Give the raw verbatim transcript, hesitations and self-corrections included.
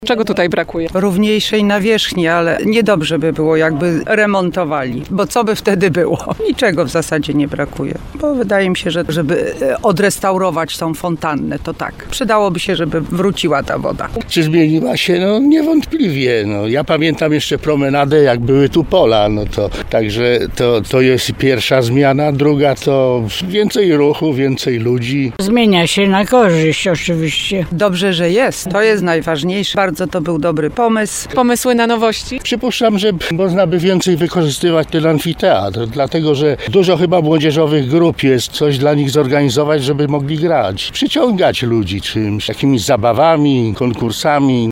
Czego tutaj brakuje? Równiejszej nawierzchni, ale niedobrze by było, jakby remontowali, bo co by wtedy było? Niczego w zasadzie nie brakuje, bo wydaje mi się, że żeby odrestaurować tą fontannę, to tak. Przydałoby się, żeby wróciła ta woda. Czy zmieniła się? No niewątpliwie. No, ja pamiętam jeszcze promenadę, jak były tu pola, no to także to, to jest pierwsza zmiana, druga to więcej ruchu, więcej ludzi. Zmienia się na korzyść oczywiście. Dobrze, że jest. To jest najważniejsze. Bardzo to był dobry pomysł. Pomysły na nowości? Przypuszczam, że można by więcej wykorzystywać ten amfiteatr, dlatego że dużo chyba młodzieżowych grup jest, coś dla nich zorganizować, żeby mogli grać. Przyciągać ludzi czymś, jakimiś zabawami, konkursami.